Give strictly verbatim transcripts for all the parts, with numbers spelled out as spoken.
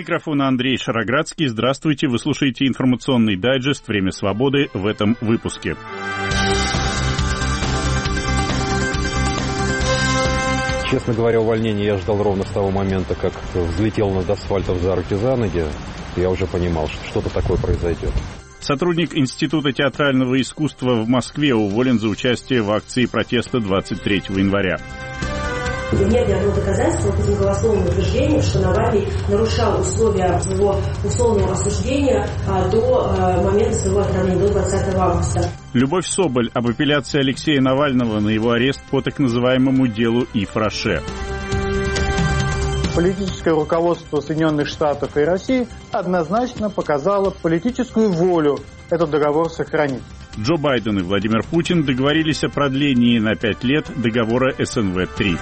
микрофона Андрей Шароградский. Здравствуйте, вы слушаете информационный дайджест «Время свободы» в этом выпуске. Честно говоря, увольнение я ждал ровно с того момента, как взлетел над асфальтом за руки за ноги. Я уже понимал, что что-то такое произойдет. Сотрудник Института театрального искусства в Москве уволен за участие в акции протеста двадцать третьего января. Нет ни одного доказательства по этим голословным утверждениям, что Навальный нарушал условия своего условного осуждения а, до а, момента своего отравления, до двадцатого августа. Любовь Соболь об апелляции Алексея Навального на его арест по так называемому делу Ив-Роше. Политическое руководство Соединенных Штатов и России однозначно показало политическую волю этот договор сохранить. Джо Байден и Владимир Путин договорились о продлении на пять лет договора эс эн вэ три.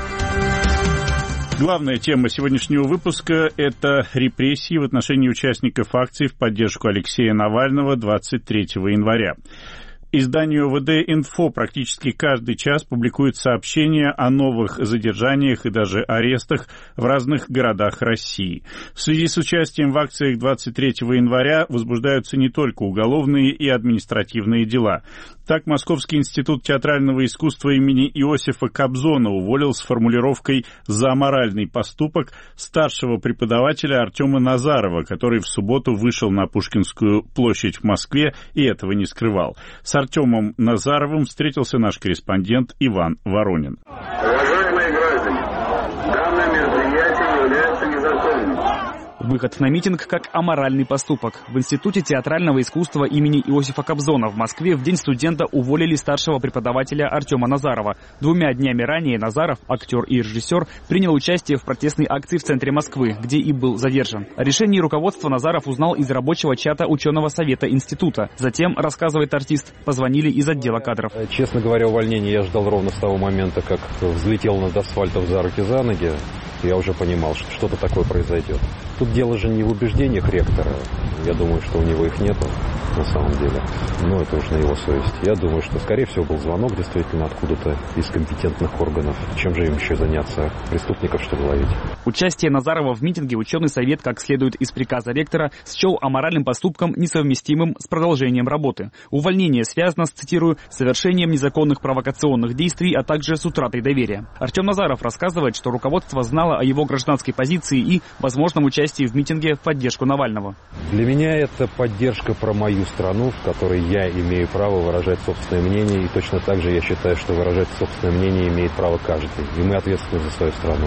Главная тема сегодняшнего выпуска – это репрессии в отношении участников акций в поддержку Алексея Навального двадцать третьего января. Изданию вэ дэ Инфо практически каждый час публикует сообщения о новых задержаниях и даже арестах в разных городах России. В связи с участием в акциях двадцать третьего января возбуждаются не только уголовные и административные дела. Так, Московский институт театрального искусства имени Иосифа Кобзона уволил с формулировкой «за аморальный поступок» старшего преподавателя Артема Назарова, который в субботу вышел на Пушкинскую площадь в Москве и этого не скрывал. С Артемом Назаровым встретился наш корреспондент Иван Воронин. Уважаемые граждане, данное мероприятие является незаконным. Выход на митинг как аморальный поступок. В Институте театрального искусства имени Иосифа Кобзона в Москве в день студента уволили старшего преподавателя Артема Назарова. Двумя днями ранее Назаров, актер и режиссер, принял участие в протестной акции в центре Москвы, где и был задержан. О решении руководства Назаров узнал из рабочего чата ученого совета института. Затем, рассказывает артист, позвонили из отдела кадров. Честно говоря, увольнение я ждал ровно с того момента, как взлетел над асфальтом за руки за ноги. Я уже понимал, что что-то такое произойдет. Тут дело же не в убеждениях ректора. Я думаю, что у него их нету на самом деле. Но это уж на его совести. Я думаю, что, скорее всего, был звонок действительно откуда-то из компетентных органов. Чем же им еще заняться? Преступников, что ли, ловить? Участие Назарова в митинге ученый совет, как следует из приказа ректора, счел аморальным поступком, несовместимым с продолжением работы. Увольнение связано с, цитирую, совершением незаконных провокационных действий, а также с утратой доверия. Артем Назаров рассказывает, что руководство знало о его гражданской позиции и возможном участии в митинге в поддержку Навального. Для меня это поддержка про мою страну, в которой я имею право выражать собственное мнение, и точно так же я считаю, что выражать собственное мнение имеет право каждый. И мы ответственны за свою страну.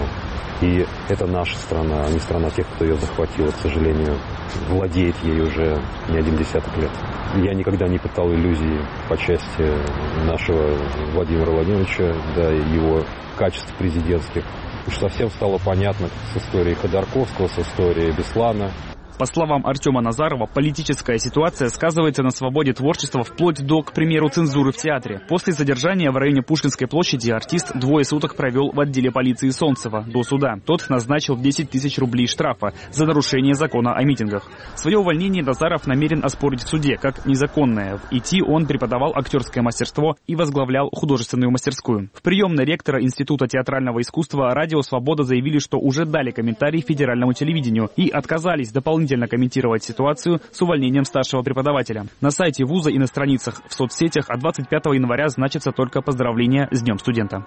И это наша страна, а не страна тех, кто ее захватил, к сожалению, владеет ей уже не один десяток лет. Я никогда не питал иллюзий по части нашего Владимира Владимировича, да, и его качеств президентских. Уж совсем стало понятно с историей Ходорковского, с историей Беслана. По словам Артема Назарова, политическая ситуация сказывается на свободе творчества вплоть до, к примеру, цензуры в театре. После задержания в районе Пушкинской площади артист двое суток провел в отделе полиции Солнцева до суда. Тот назначил десять тысяч рублей штрафа за нарушение закона о митингах. Свое увольнение Назаров намерен оспорить в суде как незаконное. В ИТИ он преподавал актерское мастерство и возглавлял художественную мастерскую. В приемной ректора Института театрального искусства «Радио Свобода» заявили, что уже дали комментарий федеральному телевидению и отказались дополнительно комментировать ситуацию с увольнением старшего преподавателя. На сайте вуза и на страницах в соцсетях от двадцать пятого января значится только поздравления с Днем студента.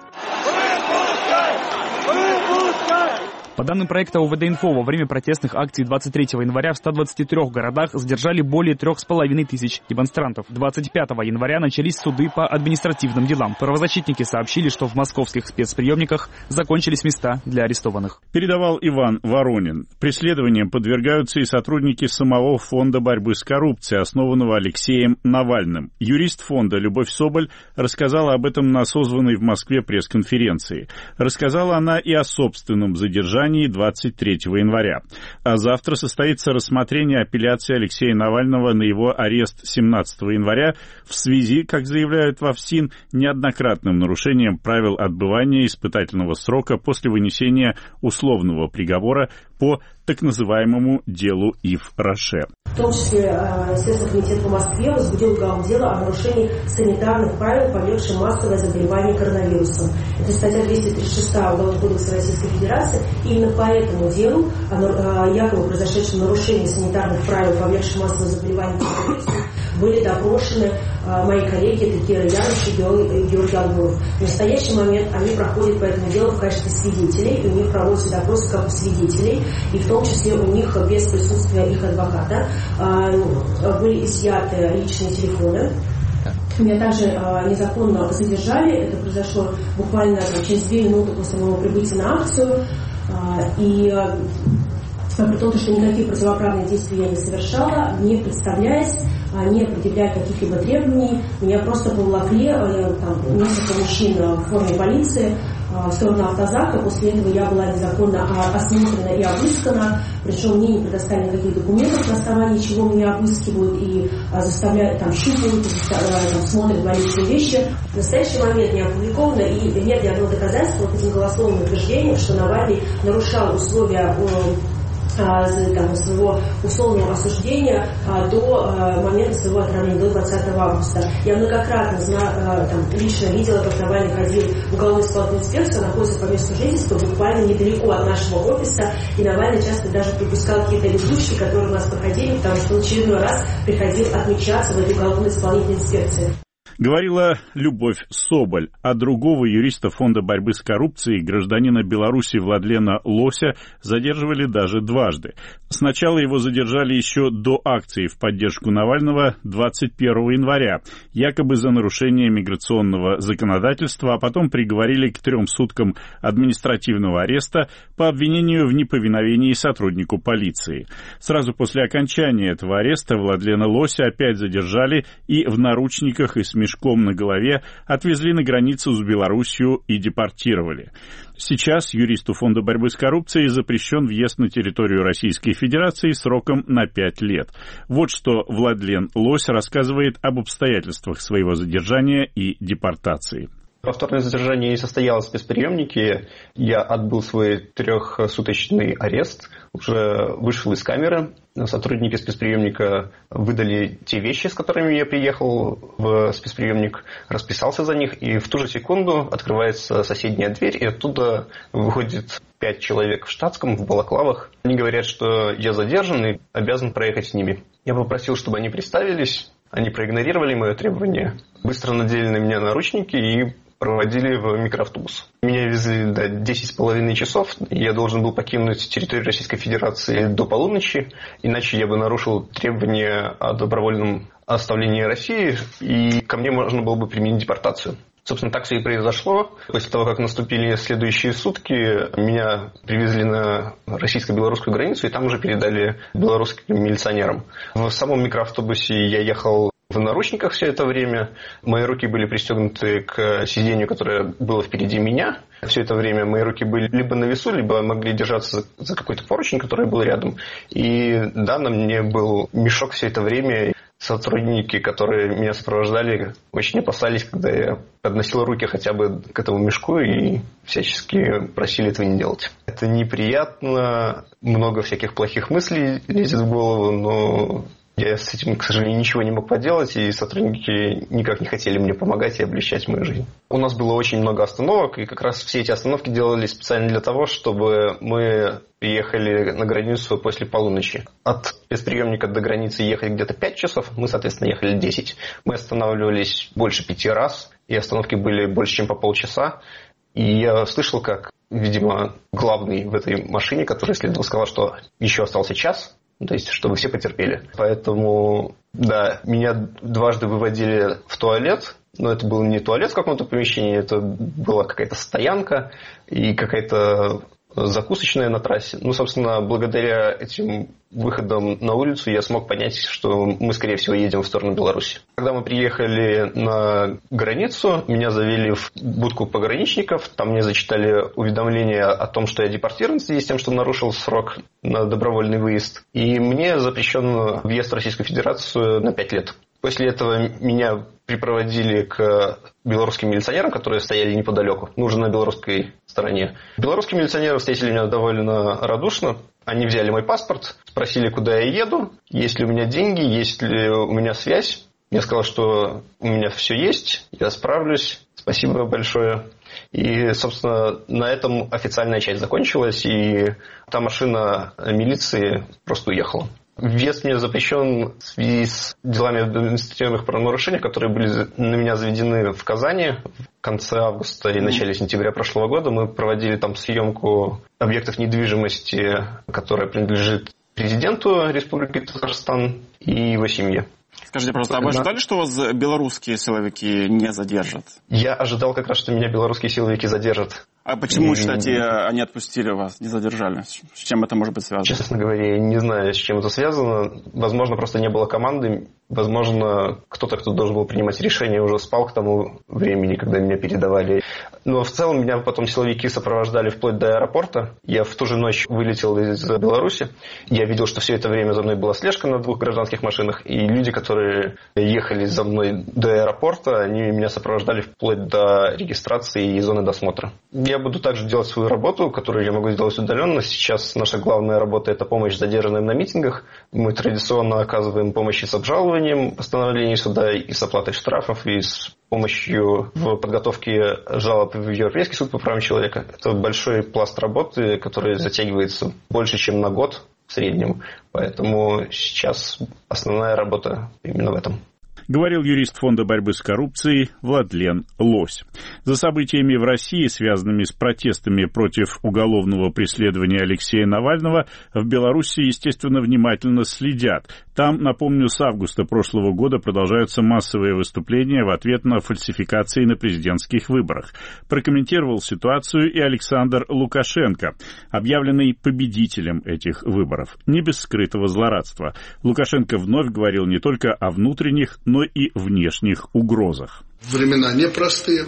По данным проекта о вэ дэ Инфо, во время протестных акций двадцать третьего января в ста двадцати трёх городах задержали более трех с половиной тысяч демонстрантов. двадцать пятого января начались суды по административным делам. Правозащитники сообщили, что в московских спецприемниках закончились места для арестованных. Передавал Иван Воронин. Преследованиям подвергаются и сотрудники самого фонда борьбы с коррупцией, основанного Алексеем Навальным. Юрист фонда Любовь Соболь рассказала об этом на созванной в Москве пресс-конференции. Рассказала она и о собственном задержании двадцать третьего января. А завтра состоится рассмотрение апелляции Алексея Навального на его арест семнадцатого января в связи, как заявляют в ФСИН, неоднократным нарушением правил отбывания испытательного срока после вынесения условного приговора по так называемому делу Ив-Роше. В том числе э, Следственный комитет по Москве возбудил уголовное дело о нарушении санитарных правил, повлекшем массовое заболевание коронавирусом. Это статья двести тридцать шесть Уголовного кодекса Российской Федерации. И именно по этому делу, о якобы произошедшем нарушении санитарных правил, повлекшем массовое заболевание коронавирусом, были допрошены э, мои коллеги, это Кира Яныч и Георгий Алгуров. В настоящий момент они проходят по этому делу в качестве свидетелей, и у них проводятся допросы как у свидетелей, и в том числе у них без присутствия их адвоката э, были изъяты личные телефоны. Меня также э, незаконно задержали, это произошло буквально через две минуты после моего прибытия на акцию, э, и э, при том, что никаких противоправных действий я не совершала, не представляясь, не предъявляя каких-либо требований, меня просто поволокли там, несколько мужчин в форме полиции в сторону автозака. После этого я была незаконно осмотрена и обыскана, причем мне не предоставили никаких документов, на основании чего меня обыскивают и заставляют, там, щупают, там, смотрят мои личные вещи. В настоящий момент не опубликовано и нет ни одного доказательства вот этим голословным утверждением, что Навальный нарушал условия там, своего условного осуждения а, до а, момента своего отравления, до двадцатого августа. Я многократно зна, а, там, лично видела, как Навальный ходил в уголовную исполнительную инспекцию, находится по месту жительства буквально недалеко от нашего офиса, и Навальный часто даже пропускал какие-то летучки, которые у нас проходили, потому что он в очередной раз приходил отмечаться в этой уголовной исполнительной инспекции. Говорила Любовь Соболь, а другого юриста Фонда борьбы с коррупцией, гражданина Беларуси Владлена Лося, задерживали даже дважды. Сначала его задержали еще до акции в поддержку Навального двадцать первого января, якобы за нарушение миграционного законодательства, а потом приговорили к трем суткам административного ареста по обвинению в неповиновении сотруднику полиции. Сразу после окончания этого ареста Владлена Лося опять задержали и в наручниках и с мешком на голове отвезли на границу с Белоруссией и депортировали. Сейчас юристу Фонда борьбы с коррупцией запрещен въезд на территорию Российской Федерации сроком на пять лет. Вот что Владлен Лось рассказывает об обстоятельствах своего задержания и депортации. Повторное задержание не состоялось в спецприемнике. Я отбыл свой трехсуточный арест, уже вышел из камеры. Сотрудники спецприемника выдали те вещи, с которыми я приехал в спецприемник, расписался за них, и в ту же секунду открывается соседняя дверь, и оттуда выходит пять человек в штатском, в балаклавах. Они говорят, что я задержан и обязан проехать с ними. Я попросил, чтобы они представились. Они проигнорировали мое требование, быстро надели на меня наручники и проводили в микроавтобус. Меня везли до десять с половиной часов, и я должен был покинуть территорию Российской Федерации до полуночи, иначе я бы нарушил требования о добровольном оставлении России, и ко мне можно было бы применить депортацию. Собственно, так все и произошло. После того, как наступили следующие сутки, меня привезли на российско-белорусскую границу, и там уже передали белорусским милиционерам. В самом микроавтобусе я ехал в наручниках все это время. Мои руки были пристегнуты к сиденью, которое было впереди меня. Все это время мои руки были либо на весу, либо могли держаться за какой-то поручень, который был рядом. И да, на мне был мешок все это время. Сотрудники, которые меня сопровождали, очень опасались, когда я подносил руки хотя бы к этому мешку и всячески просили этого не делать. Это неприятно, много всяких плохих мыслей лезет в голову, но я с этим, к сожалению, ничего не мог поделать, и сотрудники никак не хотели мне помогать и облегчать мою жизнь. У нас было очень много остановок, и как раз все эти остановки делались специально для того, чтобы мы приехали на границу после полуночи. От спецприемника до границы ехать где-то пять часов, мы, соответственно, ехали десять. Мы останавливались больше пяти раз, и остановки были больше, чем по полчаса. И я слышал, как, видимо, главный в этой машине, который следовал, сказал, что еще остался час, то есть, чтобы все потерпели. Поэтому, да, меня дважды выводили в туалет, но это был не туалет в каком-то помещении, это была какая-то стоянка и какая-то закусочная на трассе. Ну, собственно, благодаря этим выходам на улицу я смог понять, что мы, скорее всего, едем в сторону Беларуси. Когда мы приехали на границу, меня завели в будку пограничников. Там мне зачитали уведомление о том, что я депортирован в связи с тем, что нарушил срок на добровольный выезд. И мне запрещен въезд в Российскую Федерацию на пять лет. После этого меня припроводили к белорусским милиционерам, которые стояли неподалеку, ну, уже на белорусской стороне. Белорусские милиционеры встретили меня довольно радушно. Они взяли мой паспорт, спросили, куда я еду, есть ли у меня деньги, есть ли у меня связь. Я сказал, что у меня все есть, я справлюсь, спасибо большое. И, собственно, на этом официальная часть закончилась, и та машина милиции просто уехала. Въезд мне запрещен в связи с делами об административных правонарушениях, которые были на меня заведены в Казани в конце августа и начале сентября прошлого года. Мы проводили там съемку объектов недвижимости, которая принадлежит президенту Республики Татарстан и его семье. Скажите, пожалуйста, а вы ожидали, что вас белорусские силовики не задержат? Я ожидал как раз, что меня белорусские силовики задержат. А почему, считаете, они отпустили вас, не задержали? С чем это может быть связано? Честно говоря, я не знаю, с чем это связано. Возможно, просто не было команды. Возможно, кто-то, кто должен был принимать решение, уже спал к тому времени, когда меня передавали. Но в целом меня потом силовики сопровождали вплоть до аэропорта. Я в ту же ночь вылетел из Беларуси. Я видел, что все это время за мной была слежка на двух гражданских машинах. И люди, которые ехали за мной до аэропорта, они меня сопровождали вплоть до регистрации и зоны досмотра. Я буду также делать свою работу, которую я могу сделать удаленно. Сейчас наша главная работа – это помощь задержанным на митингах. Мы традиционно оказываем помощь и с обжалованием постановлений суда, и с оплатой штрафов, и с помощью в подготовке жалоб в Европейский суд по правам человека. Это большой пласт работы, который затягивается больше, чем на год в среднем. Поэтому сейчас основная работа именно в этом. Говорил юрист Фонда борьбы с коррупцией Владлен Лось. За событиями в России, связанными с протестами против уголовного преследования Алексея Навального, в Беларуси, естественно, внимательно следят. Там, напомню, с августа прошлого года продолжаются массовые выступления в ответ на фальсификации на президентских выборах. Прокомментировал ситуацию и Александр Лукашенко, объявленный победителем этих выборов. Не без скрытого злорадства. Лукашенко вновь говорил не только о внутренних, но и внешних угрозах. Времена непростые.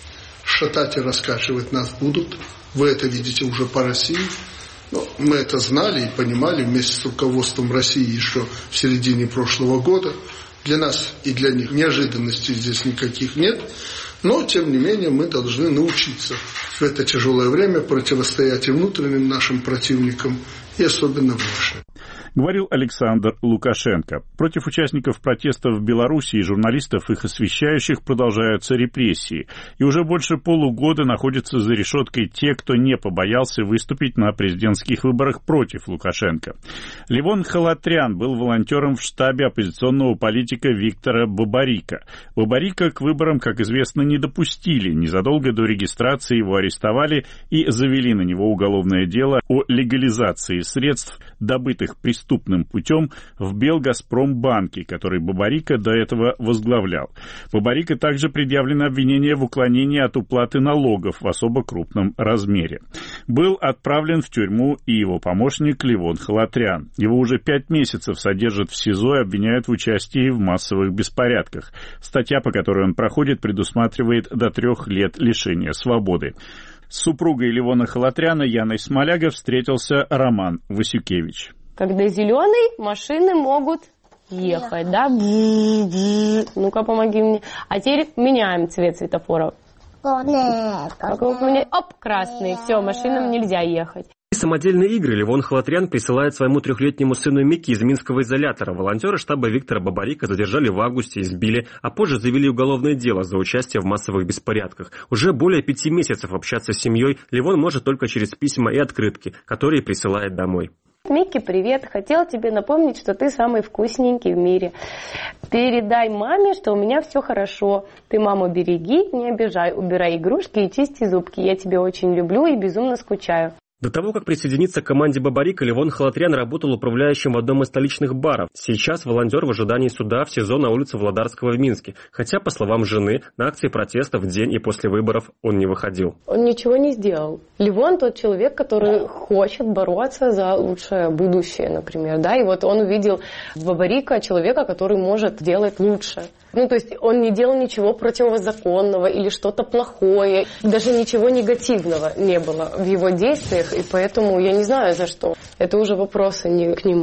Шатать и раскачивать нас будут. Вы это видите уже по России. Но мы это знали и понимали вместе с руководством России еще в середине прошлого года. Для нас и для них неожиданностей здесь никаких нет. Но, тем не менее, мы должны научиться в это тяжелое время противостоять и внутренним нашим противникам, и особенно внешним. Говорил Александр Лукашенко. Против участников протестов в Беларуси и журналистов, их освещающих, продолжаются репрессии. И уже больше полугода находятся за решеткой те, кто не побоялся выступить на президентских выборах против Лукашенко. Левон Халатрян был волонтером в штабе оппозиционного политика Виктора Бабарика. Бабарика к выборам, как известно, не допустили. Незадолго до регистрации его арестовали и завели на него уголовное дело о легализации средств, добытых преступным путем в Белгазпромбанке, который Бабарика до этого возглавлял. Бабарика также предъявлено обвинение в уклонении от уплаты налогов в особо крупном размере. Был отправлен в тюрьму и его помощник Левон Халатрян. Его уже пять месяцев содержат в СИЗО и обвиняют в участии в массовых беспорядках. Статья, по которой он проходит, предусматривает до трех лет лишения свободы. С супругой Левона Халатряна Яной Смоляга встретился Роман Васюкевич. Когда зеленый, машины могут ехать, да? Ну-ка, помоги мне. А теперь меняем цвет светофора. Оп, красный. Все, машинам нельзя ехать. Самодельные игры Левон Халатрян присылает своему трехлетнему сыну Микки из минского изолятора. Волонтеры штаба Виктора Бабарика задержали в августе, избили, а позже завели уголовное дело за участие в массовых беспорядках. Уже более пяти месяцев общаться с семьей Левон может только через письма и открытки, которые присылает домой. Микки, привет. Хотел тебе напомнить, что ты самый вкусненький в мире. Передай маме, что у меня все хорошо. Ты маму береги, не обижай, убирай игрушки и чисти зубки. Я тебя очень люблю и безумно скучаю. До того, как присоединиться к команде Бабарика, Левон Халатрян работал управляющим в одном из столичных баров. Сейчас волонтер в ожидании суда в СИЗО на улице Владарского в Минске. Хотя, по словам жены, на акции протеста в день и после выборов он не выходил. Он ничего не сделал. Левон тот человек, который хочет бороться за лучшее будущее, например. Да? И вот он увидел в Бабарика человека, который может делать лучше. Ну, то есть он не делал ничего противозаконного или что-то плохое. Даже ничего негативного не было в его действиях. И поэтому я не знаю, за что. Это уже вопросы не к нему.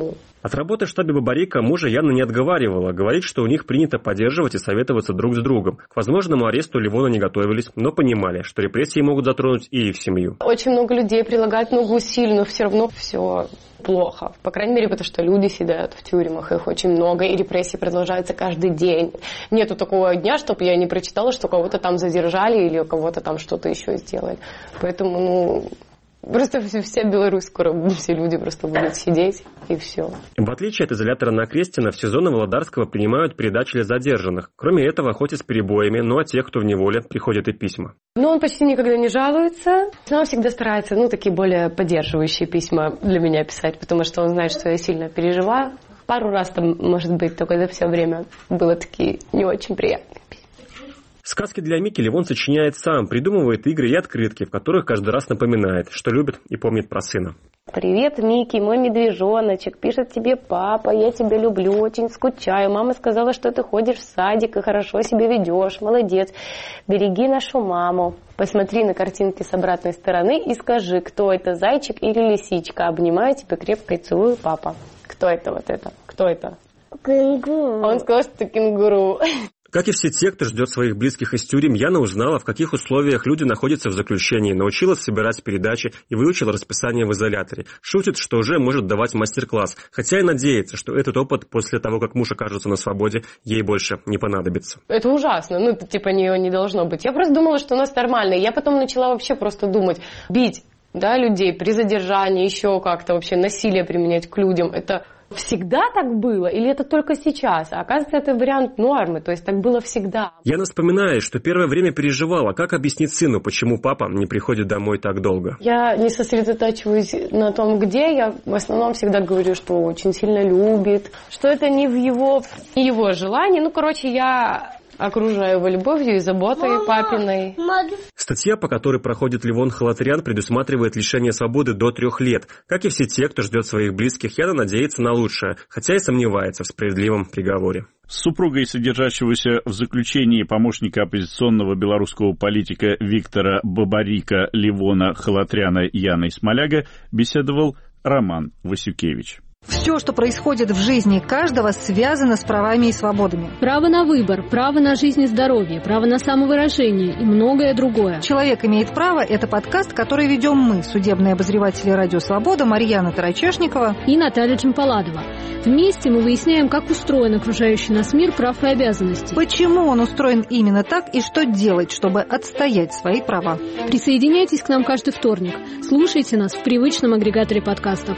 От работы в штабе Бабарика мужа Яна не отговаривала. Говорит, что у них принято поддерживать и советоваться друг с другом. К возможному аресту Ливона не готовились, но понимали, что репрессии могут затронуть и их семью. Очень много людей прилагают много усилий, но все равно все плохо. По крайней мере, потому что люди сидят в тюрьмах, их очень много, и репрессии продолжаются каждый день. Нету такого дня, чтобы я не прочитала, что кого-то там задержали или у кого-то там что-то еще сделали. Поэтому, ну... Просто вся Беларусь, скоро все люди просто будут сидеть, и все. В отличие от изолятора на Крестина, в СИЗО Володарского принимают передачи задержанных. Кроме этого, хоть и с перебоями, но от тех, кто в неволе, приходят и письма. Ну, он почти никогда не жалуется, но он всегда старается, ну, такие более поддерживающие письма для меня писать, потому что он знает, что я сильно переживаю. Пару раз там, может быть, только за все время было такие не очень приятные письма. Сказки для Мики Ливон сочиняет сам, придумывает игры и открытки, в которых каждый раз напоминает, что любит и помнит про сына. Привет, Микки, мой медвежоночек, пишет тебе папа, я тебя люблю, очень скучаю. Мама сказала, что ты ходишь в садик и хорошо себя ведешь, молодец. Береги нашу маму. Посмотри на картинки с обратной стороны и скажи, кто это, зайчик или лисичка. Обнимаю тебя крепко и целую, папа. Кто это вот это? Кто это? Кенгуру. Он сказал, что это кенгуру. Как и все те, кто ждет своих близких из тюрем, Яна узнала, в каких условиях люди находятся в заключении, научилась собирать передачи и выучила расписание в изоляторе. Шутит, что уже может давать мастер-класс, хотя и надеется, что этот опыт после того, как муж окажется на свободе, ей больше не понадобится. Это ужасно, ну, типа, не, не должно быть. Я просто думала, что у нас нормально. Я потом начала вообще просто думать, бить, да, людей при задержании, еще как-то вообще насилие применять к людям. Это... Всегда так было? Или это только сейчас? А оказывается, это вариант нормы, то есть так было всегда. Яна вспоминает, что первое время переживала, как объяснить сыну, почему папа не приходит домой так долго. Я не сосредотачиваюсь на том, где. Я в основном всегда говорю, что очень сильно любит, что это не в его, не его желании. Ну, короче, я... окружаю его любовью и заботой Мама, папиной. Мама. Статья, по которой проходит Ливон Халатрян, предусматривает лишение свободы до трех лет. Как и все те, кто ждет своих близких, Яна надеется на лучшее, хотя и сомневается в справедливом приговоре. С супругой содержащегося в заключении помощника оппозиционного белорусского политика Виктора Бабарика Ливона Халатряна Яной Смоляга беседовал Роман Васюкевич. Все, что происходит в жизни каждого, связано с правами и свободами. Право на выбор, право на жизнь и здоровье, право на самовыражение и многое другое. «Человек имеет право» — это подкаст, который ведем мы, судебные обозреватели «Радио Свобода» Марьяна Тарачешникова и Наталья Джампаладова. Вместе мы выясняем, как устроен окружающий нас мир прав и обязанностей. Почему он устроен именно так и что делать, чтобы отстоять свои права. Присоединяйтесь к нам каждый вторник. Слушайте нас в привычном агрегаторе подкастов.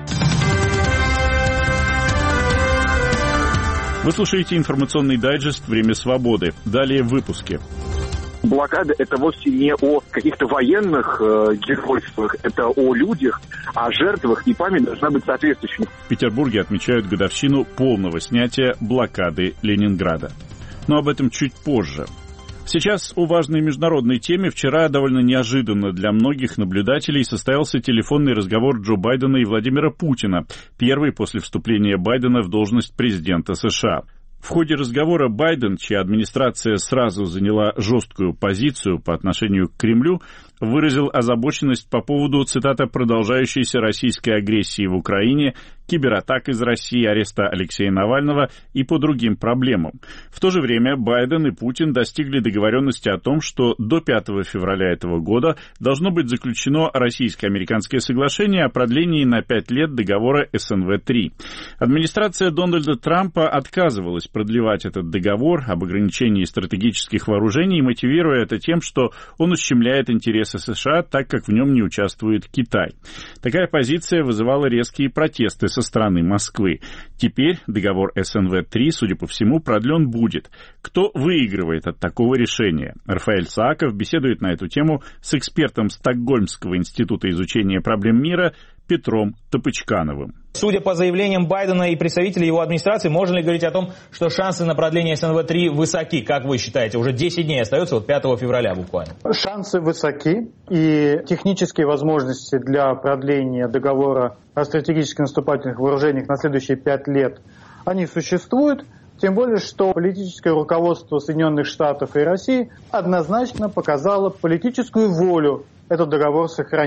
Вы слушаете информационный дайджест «Время свободы». Далее в выпуске. Блокада – это вовсе не о каких-то военных э, геройствах, это о людях, о жертвах, и память должна быть соответствующей. В Петербурге отмечают годовщину полного снятия блокады Ленинграда. Но об этом чуть позже. Сейчас о важной международной теме. Вчера довольно неожиданно для многих наблюдателей состоялся телефонный разговор Джо Байдена и Владимира Путина, первый после вступления Байдена в должность президента США. В ходе разговора Байден, чья администрация сразу заняла жесткую позицию по отношению к Кремлю, выразил озабоченность по поводу, цитата, «продолжающейся российской агрессии в Украине, кибератак из России, ареста Алексея Навального и по другим проблемам». В то же время Байден и Путин достигли договоренности о том, что до пятого февраля этого года должно быть заключено российско-американское соглашение о продлении на пять лет договора эс эн вэ три. Администрация Дональда Трампа отказывалась продлевать этот договор об ограничении стратегических вооружений, мотивируя это тем, что он ущемляет интересы США, так как в нем не участвует Китай. Такая позиция вызывала резкие протесты со стороны Москвы. Теперь договор эс эн вэ три, судя по всему, продлен будет. Кто выигрывает от такого решения? Рафаэль Сааков беседует на эту тему с экспертом Стокгольмского института изучения проблем мира Петром Топочкановым. Судя по заявлениям Байдена и представителей его администрации, можно ли говорить о том, что шансы на продление эс эн вэ три высоки? Как вы считаете? Уже десять дней остается, вот пятого февраля буквально. Шансы высоки, и технические возможности для продления договора о стратегических наступательных вооружениях на следующие пять лет, они существуют. Тем более, что политическое руководство Соединенных Штатов и России однозначно показало политическую волю этот договор сохранить.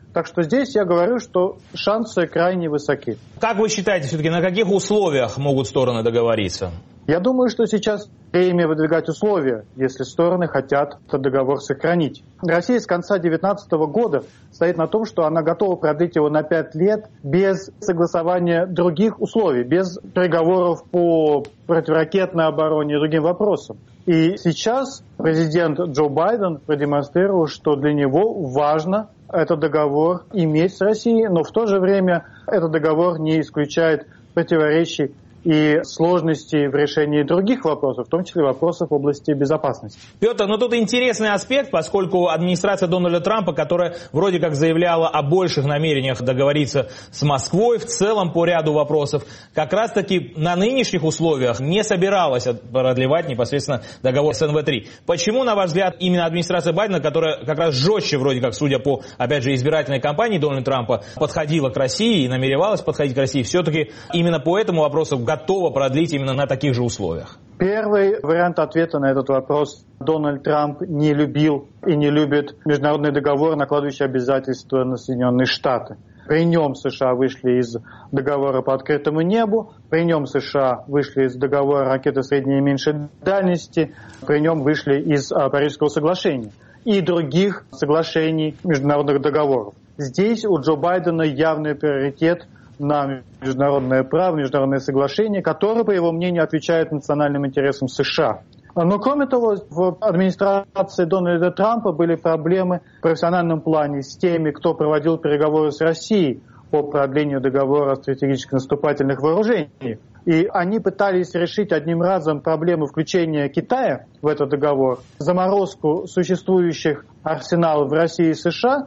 Так что здесь я говорю, что шансы крайне высоки. Как вы считаете, все-таки на каких условиях могут стороны договориться? Я думаю, что сейчас время выдвигать условия, если стороны хотят этот договор сохранить. Россия с конца две тысячи девятнадцатого года стоит на том, что она готова продлить его на пять лет без согласования других условий, без переговоров по противоракетной обороне и другим вопросам. И сейчас президент Джо Байден продемонстрировал, что для него важно этот договор иметь с Россией, но в то же время этот договор не исключает противоречий и сложностей в решении других вопросов, в том числе вопросов в области безопасности. Петр, ну тут интересный аспект, поскольку администрация Дональда Трампа, которая вроде как заявляла о больших намерениях договориться с Москвой в целом по ряду вопросов, как раз-таки на нынешних условиях не собиралась продлевать непосредственно договор с эн вэ три. Почему, на ваш взгляд, именно администрация Байдена, которая как раз жестче, вроде как, судя по, опять же, избирательной кампании Дональда Трампа, подходила к России и намеревалась подходить к России, все-таки именно по этому вопросу готова продлить именно на таких же условиях? Первый вариант ответа на этот вопрос. Дональд Трамп не любил и не любит международный договор, накладывающий обязательства на Соединенные Штаты. При нем США вышли из договора по открытому небу, при нем США вышли из договора ракеты средней и меньшей дальности, при нем вышли из а, Парижского соглашения и других соглашений международных договоров. Здесь у Джо Байдена явный приоритет на международное право, международное соглашение, которое, по его мнению, отвечает национальным интересам США. Но, кроме того, в администрации Дональда Трампа были проблемы в профессиональном плане с теми, кто проводил переговоры с Россией по продлению договора о стратегических наступательных вооружениях. И они пытались решить одним разом проблему включения Китая в этот договор, заморозку существующих арсеналов в России и США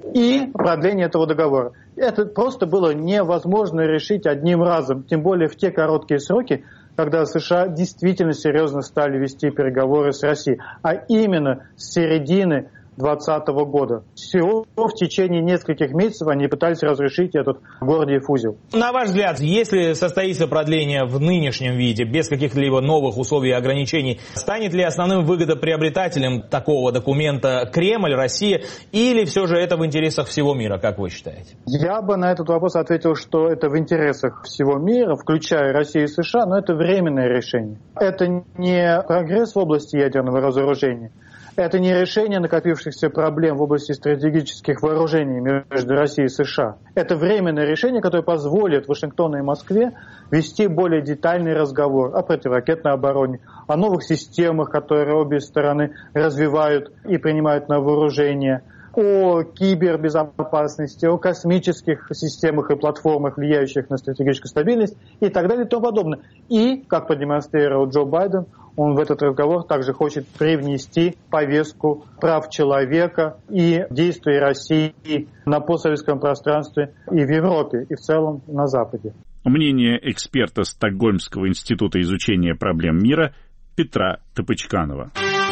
и продление этого договора. Это просто было невозможно решить одним разом, тем более в те короткие сроки, когда США действительно серьезно стали вести переговоры с Россией, а именно с середины двадцатого года. Всего в течение нескольких месяцев они пытались разрешить этот Гордиев узел. На ваш взгляд, если состоится продление в нынешнем виде, без каких-либо новых условий и ограничений, станет ли основным выгодоприобретателем такого документа Кремль, Россия, или все же это в интересах всего мира, как вы считаете? Я бы на этот вопрос ответил, что это в интересах всего мира, включая Россию и США, но это временное решение. Это не прогресс в области ядерного разоружения. Это не решение накопившихся проблем в области стратегических вооружений между Россией и США. Это временное решение, которое позволит Вашингтону и Москве вести более детальный разговор о противоракетной обороне, о новых системах, которые обе стороны развивают и принимают на вооружение, о кибербезопасности, о космических системах и платформах, влияющих на стратегическую стабильность и так далее и тому подобное. И, как продемонстрировал Джо Байден, он в этот разговор также хочет привнести повестку прав человека и действий России на постсоветском пространстве и в Европе, и в целом на Западе. Мнение эксперта Стокгольмского института изучения проблем мира Петра Топочканова.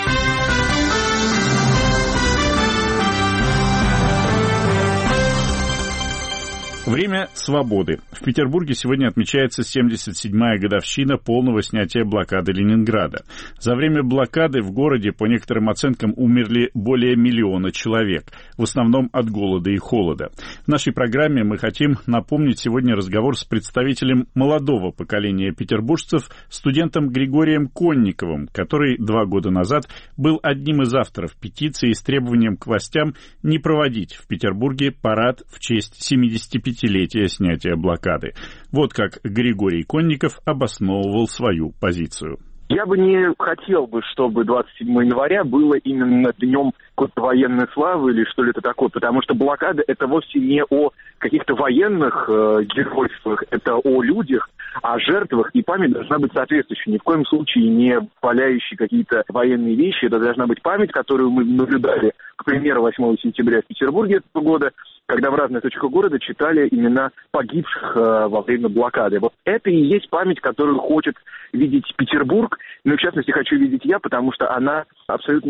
Время свободы. В Петербурге сегодня отмечается семьдесят седьмая годовщина полного снятия блокады Ленинграда. За время блокады в городе, по некоторым оценкам, умерли более миллиона человек, в основном от голода и холода. В нашей программе мы хотим напомнить сегодня разговор с представителем молодого поколения петербуржцев, студентом Григорием Конниковым, который два года назад был одним из авторов петиции с требованием к властям не проводить в Петербурге парад в честь семидесятипятилетия снятия блокады. Вот как Григорий Конников обосновывал свою позицию. Я бы не хотел бы, чтобы двадцать седьмого января было именно днем какой-то военной славы или что ли это такое, потому что блокада — это вовсе не о каких-то военных э, геройствах, это о людях, о жертвах, и память должна быть соответствующей, ни в коем случае не валяющей какие-то военные вещи, это должна быть память, которую мы наблюдали, к примеру, восьмого сентября в Петербурге этого года, когда в разных точках города читали имена погибших э, во время блокады. Вот это и есть память, которую хочет видеть Петербург, ну, в частности, хочу видеть я, потому что она абсолютно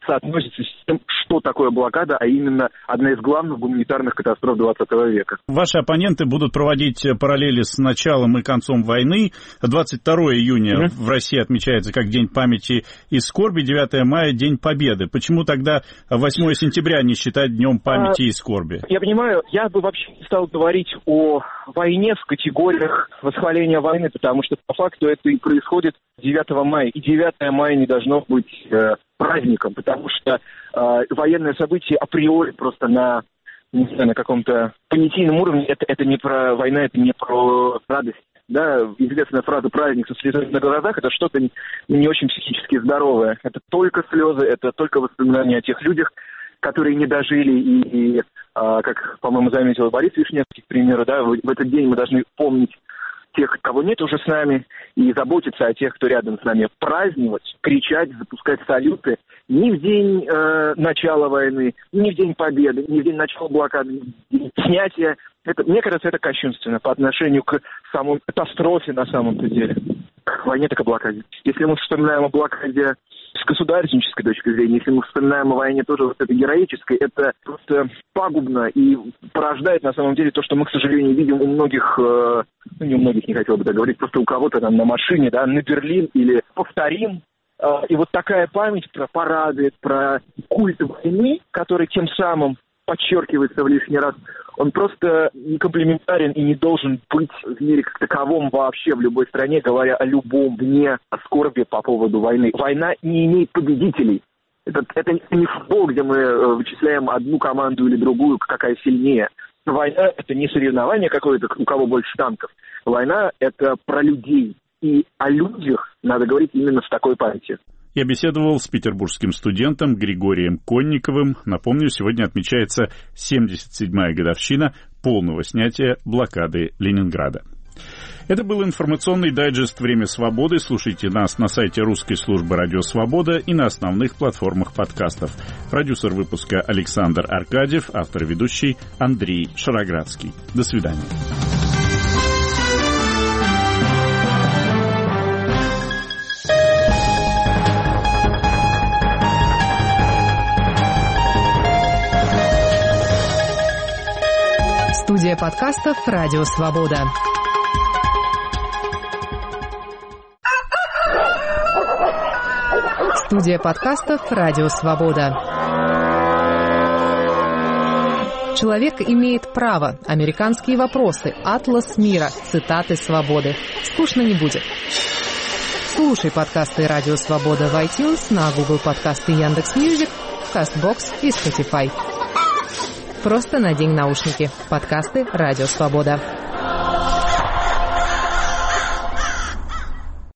соотносится с тем, что такое блокада, а именно одна из главных гуманитарных катастроф двадцатого века. Ваши оппоненты будут проводить параллели с началом и концом войны. двадцать второго июня mm-hmm. в России отмечается как День памяти и скорби, девятого мая – День Победы. Почему тогда восьмого сентября не считать Днем памяти а, и скорби? Я понимаю, я бы вообще не стал говорить о войне в категориях восхваления войны, потому что по факту это и происходит девятого мая. И девятого мая не должно быть э, праздником, потому что э, военное событие априори просто на, не знаю, на каком-то понятийном уровне, это, это не про война, это не про радость. Да, известная фраза «праздник со слезами на глазах» — это что-то не, не очень психически здоровое. Это только слезы, это только воспоминания о тех людях, которые не дожили, и, и а, как, по-моему, заметил Борис Вишневский, к примеру, да, в, в этот день мы должны помнить тех, кого нет уже с нами, и заботиться о тех, кто рядом с нами, праздновать, кричать, запускать салюты не в день э, начала войны, не в день победы, не в день начала блокады, день снятия. Это, мне кажется, это кощунственно по отношению к самой катастрофе на самом-то деле. К войне, так и блокаде. Если мы вспоминаем о блокаде с государственнической точки зрения, если мы вспоминаем о войне тоже вот этой героической, это просто пагубно и порождает на самом деле то, что мы, к сожалению, видим у многих, э, ну не у многих, не хотел бы так говорить, просто у кого-то там на машине, да, на Берлин или повторим. Э, и вот такая память про парады, про культ войны, который тем самым подчеркивается в лишний раз, он просто не комплементарен и не должен быть в мире как таковом вообще в любой стране, говоря о любом дне скорби по поводу войны. Война не имеет победителей. Это, это не футбол, где мы вычисляем одну команду или другую, какая сильнее. Война — это не соревнование какое-то, у кого больше танков. Война — это про людей. И о людях надо говорить именно с такой памятью. Я беседовал с петербургским студентом Григорием Конниковым. Напомню, сегодня отмечается семьдесят седьмая годовщина полного снятия блокады Ленинграда. Это был информационный дайджест «Время свободы». Слушайте нас на сайте русской службы «Радио Свобода» и на основных платформах подкастов. Продюсер выпуска Александр Аркадьев, автор ведущий Андрей Шароградский. До свидания. Студия подкастов «Радио Свобода». Студия подкастов «Радио Свобода». Человек имеет право. Американские вопросы. Атлас мира. Цитаты свободы. Скучно не будет. Слушай подкасты «Радио Свобода» в iTunes, на Google подкасты, Яндекс.Мьюзик, Кастбокс и Spotify. Просто надень наушники. Подкасты «Радио Свобода».